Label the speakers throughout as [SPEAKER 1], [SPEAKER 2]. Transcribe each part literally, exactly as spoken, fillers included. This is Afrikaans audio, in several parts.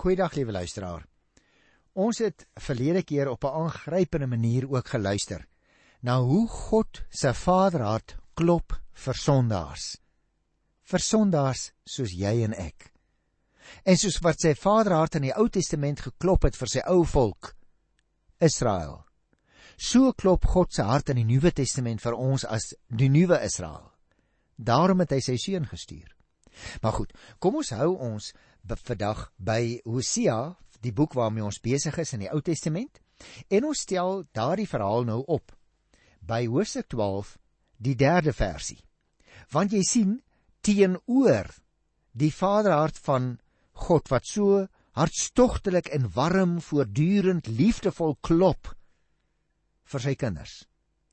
[SPEAKER 1] Goeiedag, liewe luisteraar. Ons het verlede keer op 'n aangrypende manier ook geluister na hoe God sy vaderhart klop vir sondaars. Vir sondaars soos jy en ek. En soos wat sy vaderhart in die Ou Testament geklop het vir sy ou volk, Israel. So klop God sy hart in die Nuwe Testament vir ons as die nuwe Israel. Daarom het hy sy seun gestuur. Maar goed, kom ons hou ons vandag by Hosea, die boek waarmee ons besig is in die Ou Testament, en ons stel daardie verhaal nou op, by hoofstuk twaalf, die derde versie. Want jy sien, teenoor die vaderhart van God, wat so hartstogtelik en warm, voortdurend, liefdevol klop vir sy kinders.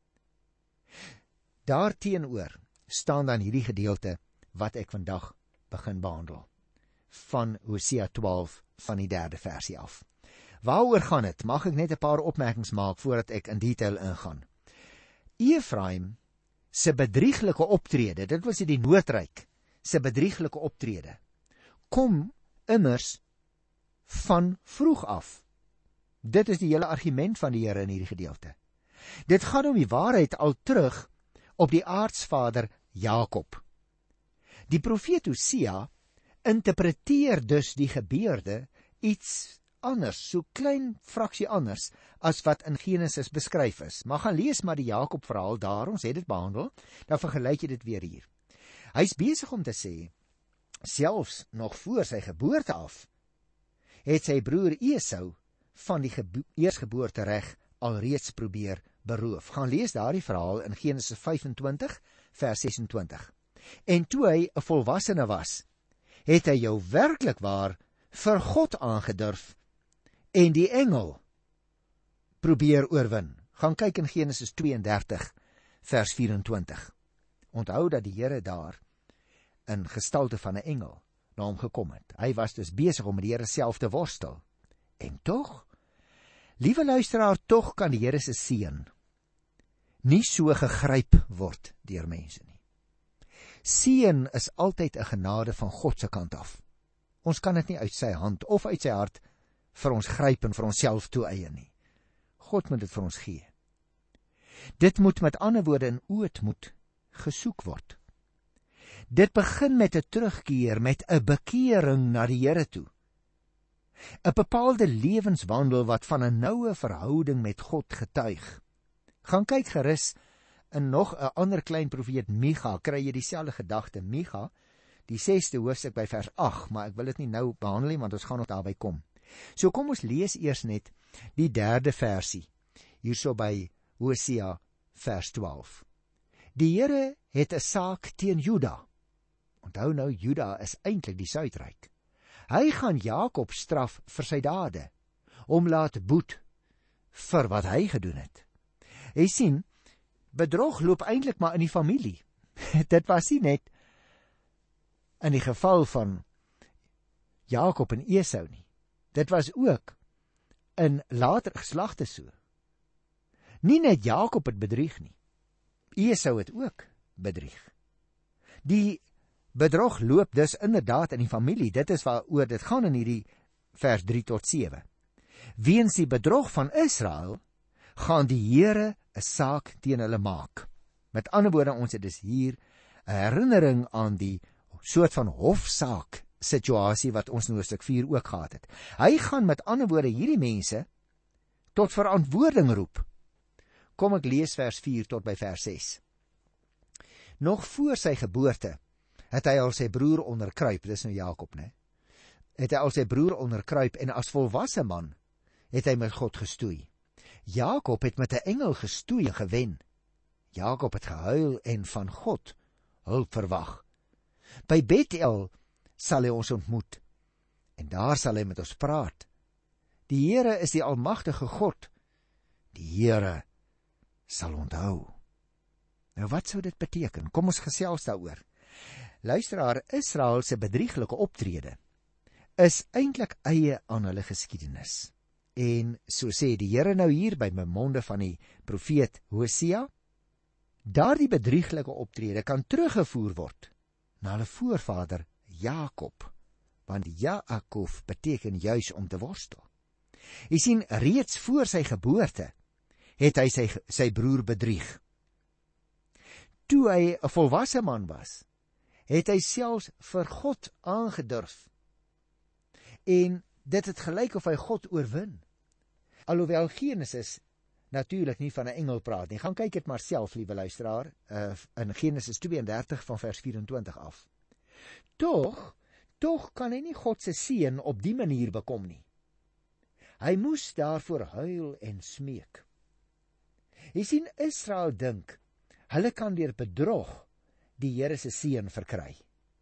[SPEAKER 1] Daarteenoor staan dan hierdie gedeelte wat ek vandag begin behandel, van Hosea twaalf van die derde versie af. Waaroor gaan het? Mag ek net 'n paar opmerkings maak voordat ek in detail ingaan. Efraim se bedrieglike optrede, dit was die Noordryk se bedrieglike optrede, kom immers van vroeg af. Dit is die hele argument van die Here in hierdie gedeelte. Dit gaan om die waarheid al terug op die aartsvader Jakob. Die profeet Hosea interpreteer dus die gebeurde iets anders, so klein fraksie anders, as wat in Genesis beskryf is. Maar gaan lees maar die Jakob verhaal daar, ons het dit behandel, dan vergelyk jy dit weer hier. Hy is besig om te sê, selfs nog voor sy geboorte af, het sy broer Esau van die gebo- eersgeboortereg alreeds probeer beroof. Gaan lees daardie verhaal in Genesis vyfentwintig, vers sesentwintig. En toe hy 'n volwassene was, het hy jou werklik waar vir God aangedurf en die engel probeer oorwin. Gaan kyk in Genesis twee en dertig, vers vyf-en-twintig. Onthou dat die Here daar in gestalte van 'n engel na hom gekom het. Hy was dus besig om met die Here self te worstel. En tog, liewe luisteraar, tog kan die Here se seën nie so gegryp word deur mense nie. Seën is altyd 'n genade van God se kant af. Ons kan dit nie uit sy hand of uit sy hart vir ons gryp en vir onsself toeëien nie. God moet dit vir ons gee. Dit moet met ander woorde in ootmoed gesoek word. Dit begin met 'n terugkeer, met 'n bekering na die Here toe. 'n Bepaalde lewenswandel wat van 'n noue verhouding met God getuig. Gaan kyk gerus in nog 'n ander klein profeet, Micha, kry jy dieselfde gedagte. Micha, die sesde hoofstuk by vers agt, maar ek wil dit nie nou behandel nie, want ons gaan nog daarby kom. So kom ons lees eers net die derde versie, hierso by Hosea vers twaalf. Die Here het 'n saak teen Juda. Onthou nou, Juda is eintlik die Suidryk. Hy gaan Jakob straf vir sy dade, om laat boet vir wat hy gedoen het. Jy sien, bedrog loop eintlik maar in die familie. Dit was nie net in die geval van Jakob en Esau nie. Dit was ook in later geslagte so. Nie net Jakob het bedrieg nie. Esau het ook bedrieg. Die bedrog loop dus inderdaad in die familie. Dit is waaroor dit gaan in hierdie vers drie tot sewe. Weens die bedrog van Israel gaan die Here 'n saak teen hulle maak. Met ander woorde, ons het dus hier 'n herinnering aan die soort van hofsaak situasie wat ons in hoofstuk vier ook gehad het. Hy gaan met ander woorde hierdie mense tot verantwoording roep. Kom ek lees vers vier tot by vers ses. Nog voor sy geboorte het hy al sy broer onderkruip, dis nou Jakob, né? Het hy al sy broer onderkruip en as volwasse man het hy met God gestoei. Jakob het met 'n engel gestoei en gewen. Jakob het gehuil en van God hulp verwag. By Bethel sal hy ons ontmoet en daar sal hy met ons praat. Die Here is die almagtige God. Die Here sal onthou. Nou wat sou dit beteken? Kom ons gesels daaroor. Luisteraar, Israel se bedrieglike optrede is eintlik eie aan hulle geskiedenis. En so sê die Here nou hier by my monde van die profeet Hosea, daardie bedrieglike optrede kan teruggevoer word na hulle voorvader Jakob, want Jaakov beteken juis om te worstel. Jy sien, reeds voor sy geboorte het hy sy, sy broer bedrieg. Toe hy 'n volwasse man was, het hy selfs vir God aangedurf. En dit het gelyk of hy God oorwin. Alhoewel Genesis natuurlik nie van 'n engel praat nie. Gaan kyk dit maar self, liewe luisteraar, uh, in Genesis twee en dertig van vers vyf en twintig af. Tog, tog kan hy nie God se seun op die manier bekom nie. Hy moes daarvoor huil en smeek. Jy sien, Israel dink, hulle kan deur bedrog die Here se seun verkry.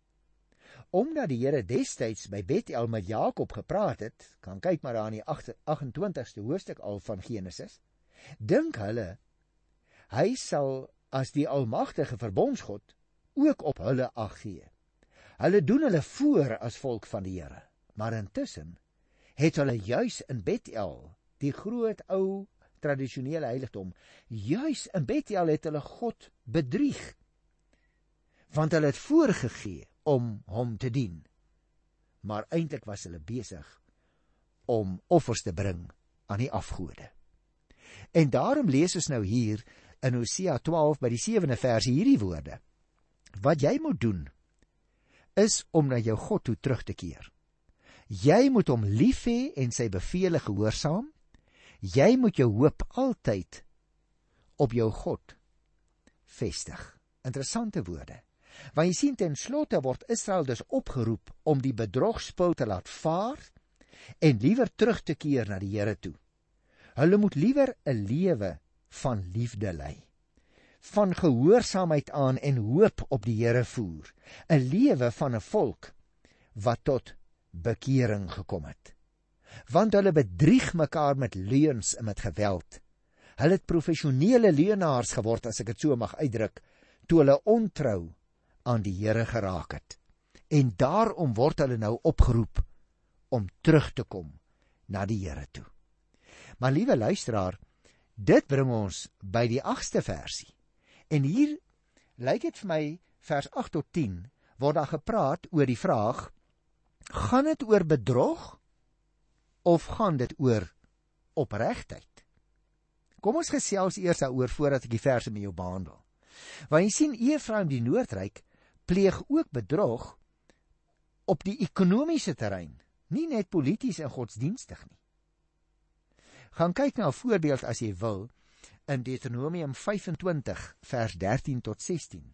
[SPEAKER 1] Omdat die Here destyds by Bethel met Jakob gepraat het, kan kyk maar daar in die agt-en-twintigste hoofstuk al van Genesis, dink hulle, hy sal as die almagtige verbondsgod ook op hulle ag gee. Hulle doen hulle voor as volk van die Here, maar intussen het hulle juis in Bethel, die groot ou tradisionele heiligdom, juis in Bethel het hulle God bedrieg, want hulle het voorgegee om hom te dien. Maar eintlik was hulle besig om offers te bring aan die afgode. En daarom lees ons nou hier in Hosea twaalf by die sewende versie hierdie woorde. Wat jy moet doen, is om na jou God toe terug te keer. Jy moet hom lief hê en sy bevele gehoorsaam. Jy moet jou hoop altyd op jou God vestig. Interessante woorde. Want jy sien, ten slotte word Israel dus opgeroep om die bedrogspil te laat vaar en liewer terug te keer na die Here toe. Hulle moet liewer 'n lewe van liefde lei, van gehoorsaamheid aan en hoop op die Here voer, 'n lewe van 'n volk wat tot bekering gekom het. Want hulle bedrieg mekaar met leuns en met geweld. Hulle het professionele leuenaars geword, as ek dit so mag uitdruk, toe hulle ontrou aan die Here geraak het. En daarom word hulle nou opgeroep om terug te kom na die Here toe. Maar liewe luisteraar, dit bring ons by die agste versie. En hier lyk dit vir my, vers agt tot tien, word daar gepraat oor die vraag, gaan dit oor bedrog of gaan dit oor opregtheid? Kom ons gesels eers daaroor voordat ek die verse met jou behandel. Want jy sien, Efraim die Noordryk pleeg ook bedrog op die ekonomiese terrein, nie net polities en godsdienstig nie. Gaan kyk na 'n voorbeeld as jy wil in Deuteronomium vyf-en-twintig vers dertien tot sestien.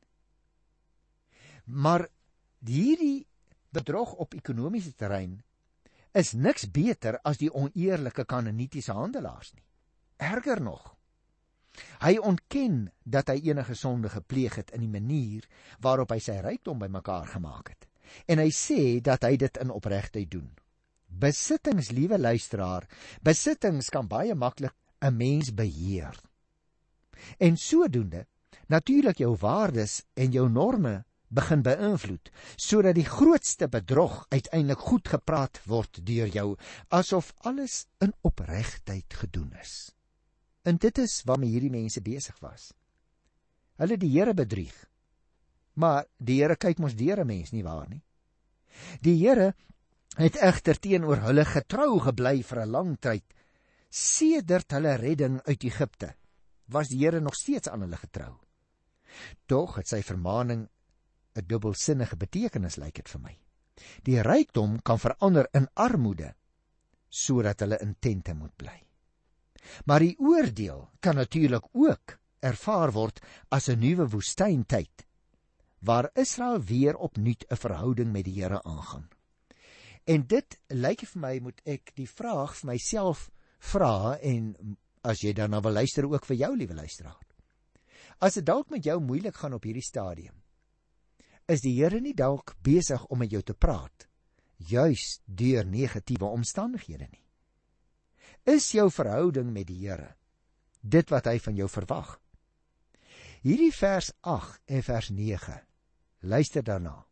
[SPEAKER 1] Maar hierdie bedrog op ekonomiese terrein is niks beter as die oneerlike Kanaanitiese handelaars nie. Erger nog, hy ontken dat hy enige sonde gepleeg het in die manier waarop hy sy rykdom bymekaar gemaak het. En hy sê dat hy dit in opregtheid doen. Besittings, liewe luisteraar, besittings kan baie maklik 'n mens beheer. En sodoende natuurlik jou waardes en jou norme begin beïnvloed, sodat die grootste bedrog uiteindelik goed gepraat word deur jou, asof alles in opregtheid gedoen is. En dit is waarmee hierdie mense besig was. Hulle die Here bedrieg. Maar die Here kyk mos deur 'n mens, nie waar nie? Die Here het egter teenoor hulle getrou gebly vir 'n lang tyd. Sedert hulle redding uit Egipte was die Here nog steeds aan hulle getrou. Tog het sy vermaning 'n dubbelsinnige betekenis, lyk dit vir my. Die rykdom kan verander in armoede, sodat hulle in tente moet bly. Maar die oordeel kan natuurlik ook ervaar word as 'n nuwe woestyntyd, waar Israel weer opnuut 'n verhouding met die Here aangaan. En dit lyk vir my, moet ek die vraag vir myself vra, en as jy daarna wil luister, ook vir jou, liewe luisteraar. As dit dalk met jou moeilik gaan op hierdie stadium, is die Here nie dalk besig om met jou te praat, juis deur negatiewe omstandighede nie? Is jou verhouding met die Here dit wat hy van jou verwag? Hierdie vers agt en vers nege, luister daarna.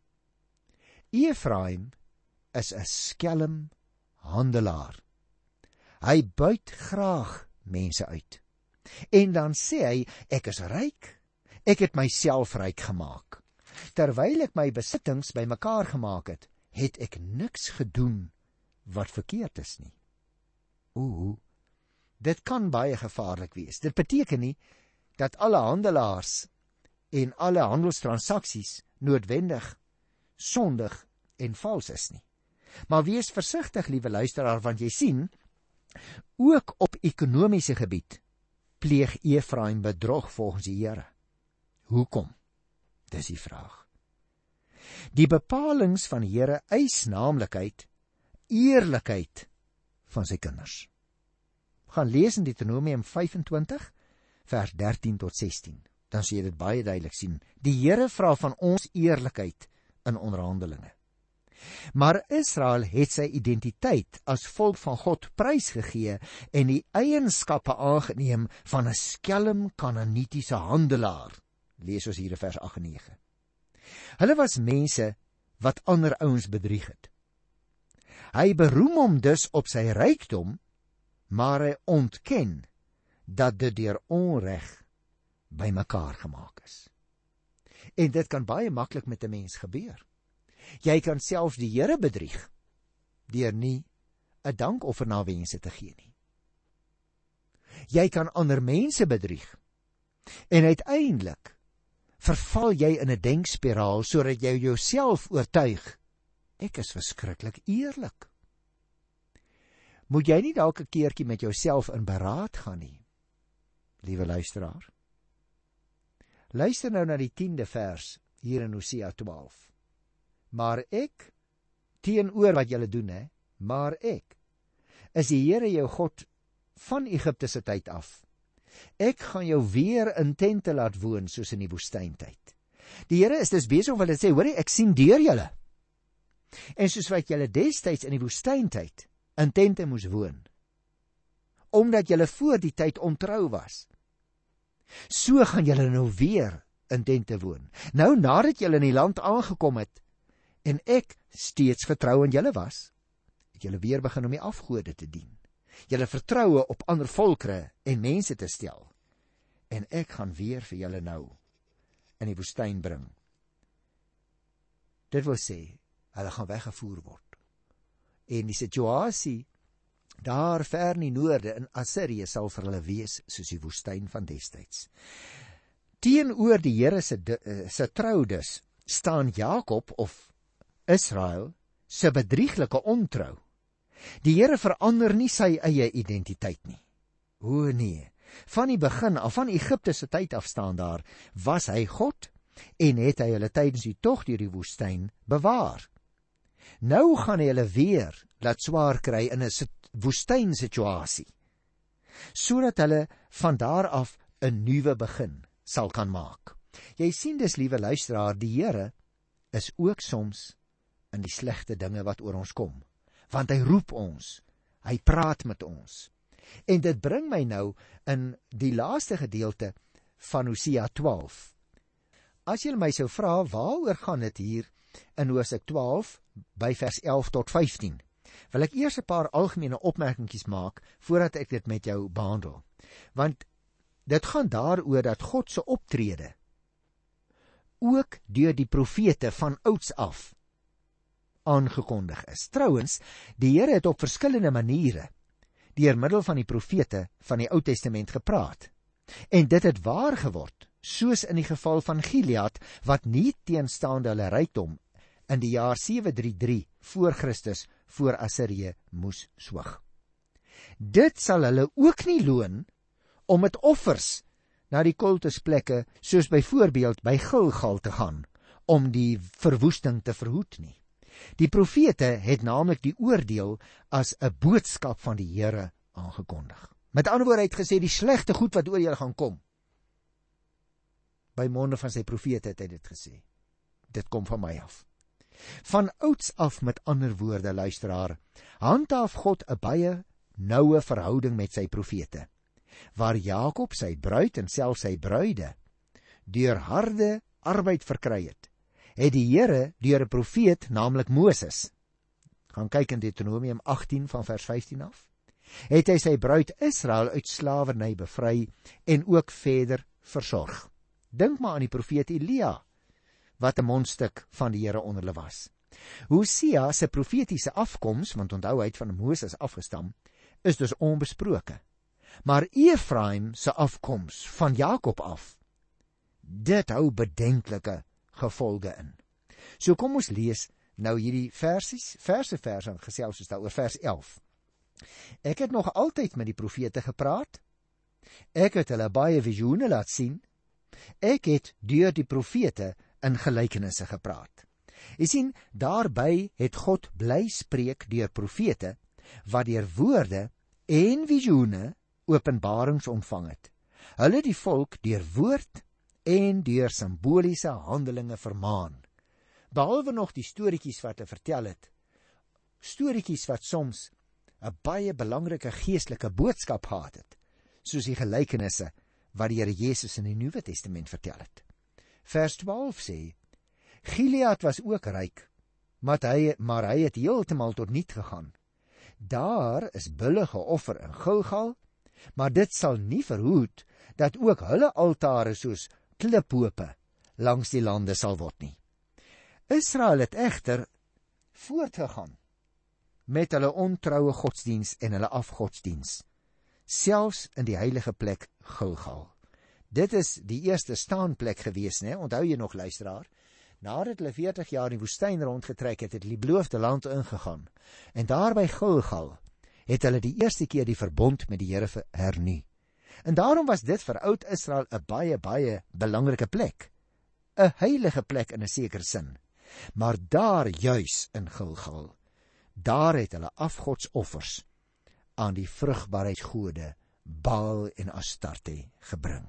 [SPEAKER 1] Efraim is 'n skelm handelaar. Hy buit graag mense uit. En dan sê hy, ek is ryk, ek het myself ryk gemaak. Terwyl ek my besittings bymekaar gemaak het, het ek niks gedoen wat verkeerd is nie. Oeh, dit kan baie gevaarlik wees. Dit beteken nie dat alle handelaars en alle handelstransaksies noodwendig sondig en vals is nie. Maar wees versigtig, liewe luisteraar, want jy sien, ook op ekonomiese gebied pleeg Efraim bedrog volgens die Here. Hoekom? Dis die vraag. Die bepalings van die Here eis naamlikheid eerlikheid van sy kinders. Gaan lees in Deuteronomium vyf-en-twintig vers dertien tot sestien. Dan sal jy dit baie duidelik sien. Die Here vra van ons eerlikheid in onderhandelinge. Maar Israel het sy identiteit as volk van God prysgegee en die eienskappe aangeneem van 'n skelm Kanaanitiese handelaar. Lees ons hier in vers agt en nege. Hulle was mense wat ander ouens bedrieg het. Hy beroem hom dus op sy rykdom, maar hy ontken dat dit deur onreg bymekaar gemaak is. En dit kan baie maklik met 'n mens gebeur. Jy kan selfs die Here bedrieg deur nie 'n dankoffer na wense te gee nie. Jy kan ander mense bedrieg en uiteindelik verval jy in 'n denkspiraal sodat jy jouself oortuig, ek is verskriklik eerlik. Moet jy nie dalk 'n keertjie met jouself in beraad gaan nie, liewe luisteraar? Luister nou na die tiende vers hier in Hosea twaalf. Maar ek, teenoor wat julle doen, hè, maar ek, is die Here jou God van Egipte se tyd af. Ek gaan jou weer in tente laat woon, soos in die woestyntyd. Die Here is dus besig om hulle te sê, hoorie, ek sien deur julle. En soos wat julle destyds in die woestyntyd in tente moes woon, omdat julle voor die tyd ontrou was, so gaan julle nou weer in tente woon. Nou nadat julle in die land aangekom het, en ek steeds getrou aan julle was, het julle weer begin om die afgode te dien. Julle vertroue op ander volkere en mense te stel. En ek gaan weer vir julle nou in die woestyn bring. Dit wil sê, hulle gaan weggevoer word. En die situasie daar ver in die noorde in Assirië sal vir hulle wees soos die woestyn van destyds. Teenoor die Here se se trou dus staan Jakob of Israel se bedrieglike ontrou. Die Here verander nie sy eie identiteit nie. O nee, van die begin af, van Egipte se tyd af staan daar, was hy God en het hy hulle tydens die tog deur die woestyn bewaar. Nou gaan hy hulle weer laat swaar kry in 'n woestynsituasie, sodat hulle van daar af 'n nuwe begin sal kan maak. Jy sien dus, liewe luisteraar, die Here is ook soms in die slegte dinge wat oor ons kom, want hy roep ons, hy praat met ons. En dit bring my nou in die laaste gedeelte van Hosea twaalf. As jy my sou vra, waaroor gaan dit hier in Hosea twaalf by vers elf tot vyftien, wil ek eers 'n paar algemene opmerkingies maak voordat ek dit met jou behandel. Want dit gaan daaroor dat God se optrede ook deur die profete van ouds af aangekondig is. Trouwens, die Here het op verskillende maniere deur middel van die profete van die Ou Testament gepraat. En dit het waar geword, soos in die geval van Gilead, wat nie teenstaande hulle rykdom in die jaar sewe drie drie voor Christus voor Assirië moes swyg. Dit sal hulle ook nie loon om met offers na die kultusplekke, soos byvoorbeeld by Gilgal te gaan, om die verwoesting te verhoed nie. Die profete het naamlik die oordeel as 'n boodskap van die Here aangekondig. Met ander woorde, hy het gesê, die slegte goed wat oor julle gaan kom. By monde van sy profete het hy dit gesê. Dit kom van my af. Van ouds af, met ander woorde, luisteraar, handhaaf God 'n baie noue verhouding met sy profete, waar Jakob sy bruid en self sy bruide deur harde arbeid verkry het, het die Here deur 'n profeet, naamlik Moses, gaan kyk in Deuteronomium agttien van vers vyftien af, het hy sy bruid Israel uit slawerny bevry en ook verder versorg. Dink maar aan die profeet Elia, wat 'n mondstuk van die Here onder hulle was. Hosea se profetiese afkoms, want onthou hy het van Moses afgestam, is dus onbesproke. Maar Efraim se afkoms van Jakob af, dit hou bedenklike gevolge in. So kom ons lees nou hierdie versies, verse vers en gesels ons daaroor, vers elf. Ek het nog altyd met die profete gepraat, ek het hulle baie visioene laat sien, ek het deur die profete in gelykenisse gepraat. Jy sien, daarby het God bly spreek deur profete, wat deur woorde en visioene openbarings ontvang het. Hulle die volk deur woord en deur simboliese handelinge vermaan. Behalwe nog die storieetjies wat hy vertel het, storieetjies wat soms 'n baie belangrike geestelike boodskap gehad het, soos die gelykenisse wat die Here Jesus in die Nuwe Testament vertel het. Vers twaalf sê, Gilead was ook ryk, maar hy, maar hy het heeltemal tot niet gegaan. Daar is bulle geoffer in Gilgal, maar dit sal nie verhoed dat ook hulle altare soos kliphope langs die lande sal word nie. Israel het egter voortgegaan met hulle ontroue godsdiens en hulle afgodsdiens, selfs in die heilige plek Gilgal. Dit is die eerste staanplek gewees, né? Onthou jy nog, luisteraar? Nadat hulle veertig jaar in die woestyn rondgetrek het, het hulle die beloofde land ingegaan. En daar by Gilgal het hulle die eerste keer die verbond met die Here hernie. En daarom was dit vir oud Israel 'n baie, baie belangrike plek. 'n Heilige plek in 'n sekere sin. Maar daar juis in Gilgal, daar het hulle afgodsoffers aan die vrugbaarheidsgode Baal en Astarte gebring.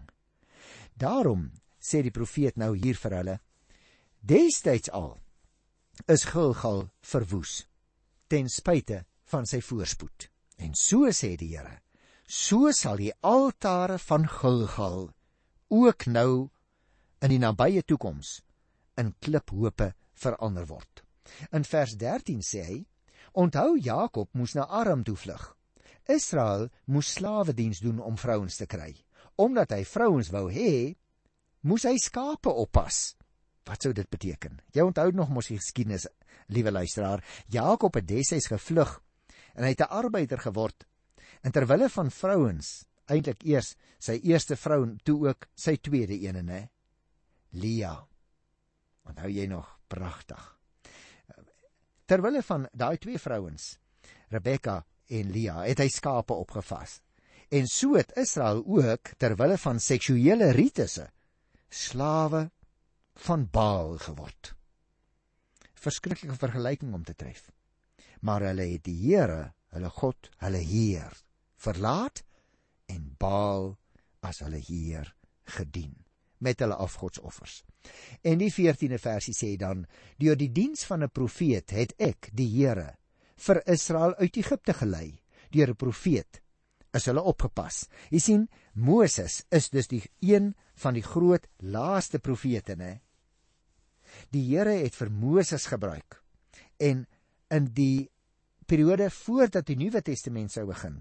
[SPEAKER 1] Daarom sê die profeet nou hier vir hulle, destyds al is Gilgal verwoes, ten spyte van sy voorspoed. En so sê die Here, so sal die altare van Gilgal ook nou in die nabye toekoms in kliphope verander word. In vers dertien sê hy, onthou Jakob moes na Aram toe vlug. Israel moes slawediens doen om vrouens te kry. Omdat hy vrouens wou hê, moes hy skape oppas. Wat sou dit beteken? Jy onthou nog mos die geskiedenis, liewe luisteraar. Jakob het destyds gevlug en hy het 'n arbeider geword. En terwille van vrouens, eintlik eers sy eerste vrou, toe ook sy tweede ene, né? Lia. Onthou jy nog? Pragtig. Terwille van daai twee vrouens, Rebekka en Lia, het hy skape opgepas. En so het Israel ook, terwille van seksuele ritusse, slawe van Baal geword. Verskriklike vergelyking om te tref. Maar hulle het die Here, hulle God, hulle Heer verlaat en Baal as hulle Heer gedien met hulle afgodsoffers. En die veertiende versie sê dan, deur die diens van 'n profeet het ek, die Here, vir Israel uit Egipte gelei. Deur 'n profeet is hulle opgepas. Jy sien, Moses is dus die een van die groot laaste profete, né? Die Here het vir Moses gebruik. En in die periode voordat die Nuwe Testament sou begin,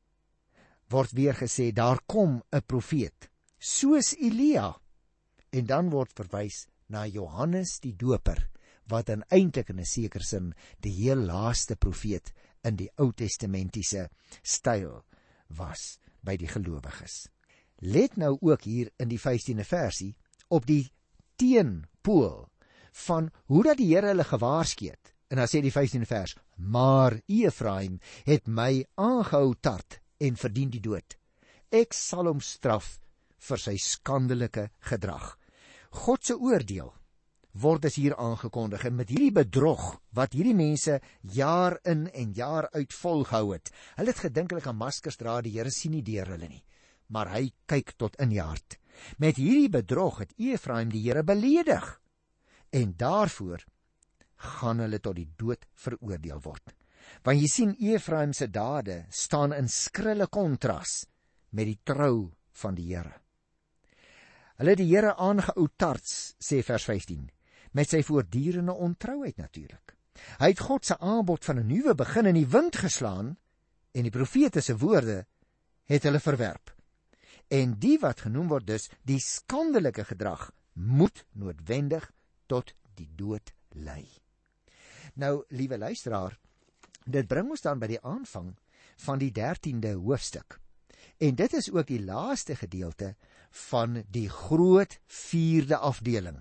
[SPEAKER 1] word weer gesê, daar kom 'n profeet, soos Elia. En dan word verwys na Johannes die Doper, wat dan eintlik in 'n sekere sin die heel laaste profeet in die Ou Testamentiese styl was by die gelowiges. Let nou ook hier in die vyftiende versie op die teenpool van hoe dat die Here hulle gewaarsku het. En dan sê die vyftiende vers, maar Efraim het my aangehou tart en verdien die dood. Ek sal hom straf vir sy skandelike gedrag. God se oordeel word dus hier aangekondig, en met hierdie bedrog wat hierdie mense jaar in en jaar uit volgehou het. Hulle het gedink hulle kan maskers dra, die Here sien nie deur hulle nie, maar hy kyk tot in die hart. Met hierdie bedrog het Efraim die Here beledig, en daarvoor gaan hulle tot die dood veroordeel word. Want jy sien, Efraim se dade staan in skrille kontras met die trou van die Here. Hulle het die Here aangehou tarts, sê vers vyftien, met sy voortdurende ontrouheid natuurlik. Hy het God se aanbod van 'n nuwe begin in die wind geslaan, en die profete se woorde het hulle verwerp. En die wat genoem word dus die skandelike gedrag, moet noodwendig tot die dood lei. Nou, liewe luisteraar, dit bring ons dan by die aanvang van die dertiende hoofstuk. En dit is ook die laaste gedeelte van die groot vierde afdeling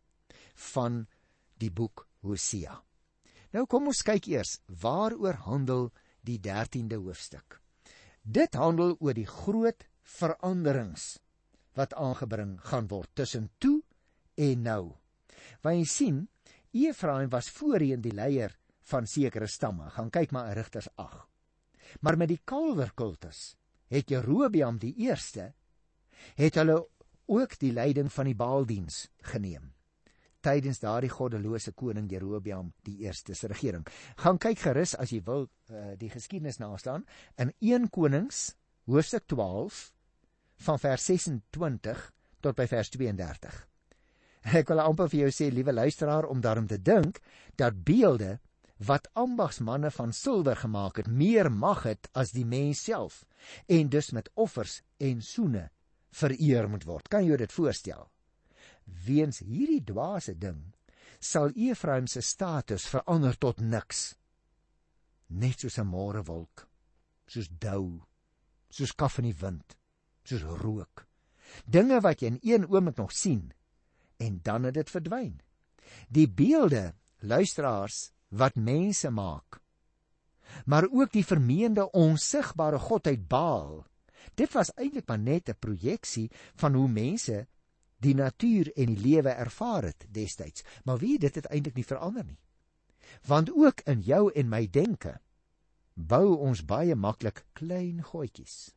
[SPEAKER 1] van die boek Hosea. Nou kom ons kyk eers, waaroor handel die dertiende hoofstuk? Dit handel oor die groot veranderings wat aangebring gaan word tussen toe en nou. Want jy sien, Efraim was voorheen die leier van sekere stamme, gaan kyk maar in Rigters agt. Maar met die kalwerkultus het Jerobeam die eerste, het hulle ook die leiding van die Baaldiens geneem, tydens daardie goddelose koning Jerobeam die eerste se regering. Gaan kyk gerus as jy wil uh, die geskiedenis naslaan, in Eerste Konings, hoofstuk twaalf, van vers sesentwintig tot by vers twee en dertig. Ek wil amper vir jou sê, liewe luisteraar, om daarom te dink, dat beelde wat ambagsmanne van silwer gemaak het, meer mag het as die mens self, en dus met offers en soene vereer moet word. Kan jy dit voorstel? Weens hierdie dwaase ding, sal Efraim se status verander tot niks. Net soos 'n môrewolk, soos dou, soos kaf in die wind, soos rook. Dinge wat jy in een oomblik nog sien, en dan het dit verdwyn. Die beelde, luisteraars, wat mense maak, maar ook die vermeende onsigbare godheid Baal, dit was eintlik maar net 'n projeksie van hoe mense die natuur en die lewe ervaar het destyds. Maar wie, dit het eintlik nie verander nie. Want ook in jou en my denke bou ons baie maklik klein gootjies.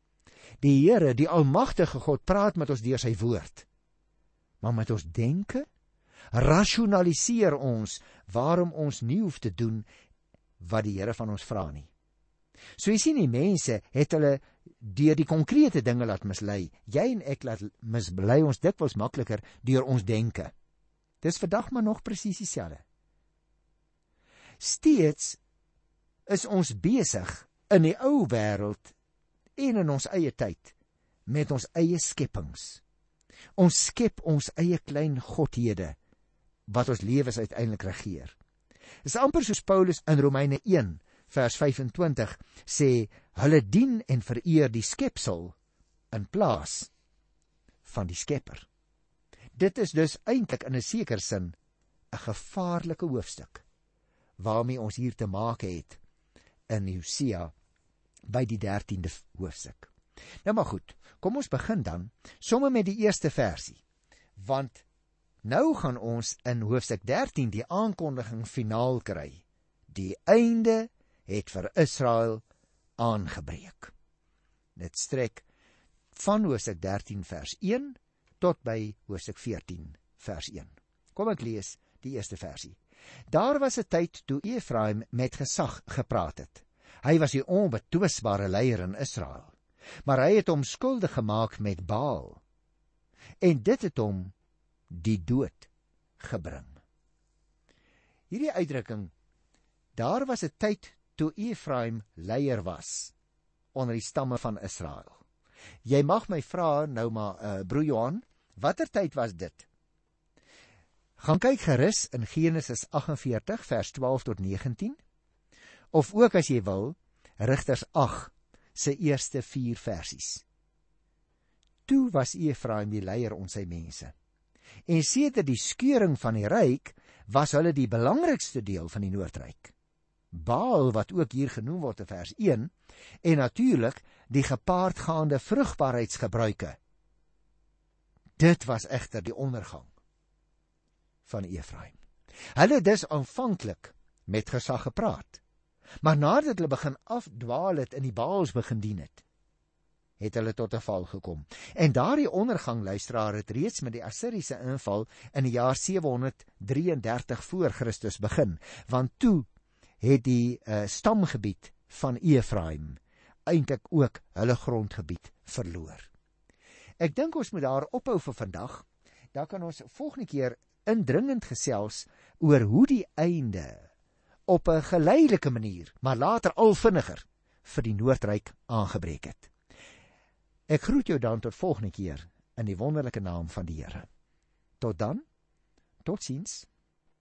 [SPEAKER 1] Die Here, die almagtige God, praat met ons deur sy woord. Maar met ons denke rasionaliseer ons waarom ons nie hoef te doen wat die Here van ons vra nie. So jy sien, die mense het hulle deur die konkrete dinge laat mislei. Jy en ek laat mislei ons dikwels makliker deur ons denke. Dis vandag maar nog presies dieselfde. Steeds is ons besig in die ou wêreld en in ons eie tyd met ons eie skepings. Ons skep ons eie klein godhede wat ons lewens uiteindelik regeer. Dis amper soos Paulus in Romeine een vers vyfentwintig sê, hulle dien en vereer die skepsel in plaas van die skepper. Dit is dus eintlik in 'n sekere sin 'n gevaarlike hoofstuk waarmee ons hier te maak het in Hosea by die dertiende hoofstuk. Nou maar goed, kom ons begin dan sommer met die eerste versie, want nou gaan ons in hoofstuk dertien die aankondiging finaal kry. Die einde het vir Israel aangebreek. Dit strek van hoofstuk dertien vers een tot by hoofstuk veertien vers een. Kom ek lees die eerste versie. Daar was 'n tyd toe Efraim met gesag gepraat het. Hy was die onbetwisbare leier in Israel, maar hy het hom skuldig gemaak met Baal, en dit het hom die dood gebring. Hierdie uitdrukking, daar was 'n tyd toe Efraim leier was onder die stamme van Israel. Jy mag my vra nou maar, uh, broer Johan, watter tyd was dit? Gaan kyk gerus in Genesis agt en veertig vers twaalf tot negentien, of ook as jy wil, Rigters agt se eerste vier versies. Toe was Efraim die leier onder sy mense, en sedert die skeuring van die ryk was hulle die belangrikste deel van die Noordryk. Baal, wat ook hier genoem word in vers een, en natuurlik die gepaardgaande vrugbaarheidsgebruike. Dit was egter die ondergang van Efraim. Hulle dus aanvanklik met gesag gepraat, maar nadat hulle begin afdwaal het en die Baals begin dien het, het hulle tot 'n val gekom. En daardie ondergang, luisteraar, het reeds met die Assiriese inval in die jaar sewe honderd drieëndertig voor Christus begin, want toe het die uh, stamgebied van Efraim eintlik ook hulle grondgebied verloor. Ek dink ons moet daar ophou vir vandag. Dan kan ons volgende keer indringend gesels oor hoe die einde op 'n geleidelike manier, maar later al vinniger, vir die Noordryk aangebreek het. Ek groet jou dan tot volgende keer in die wonderlike naam van die Here. Tot dan, totsiens.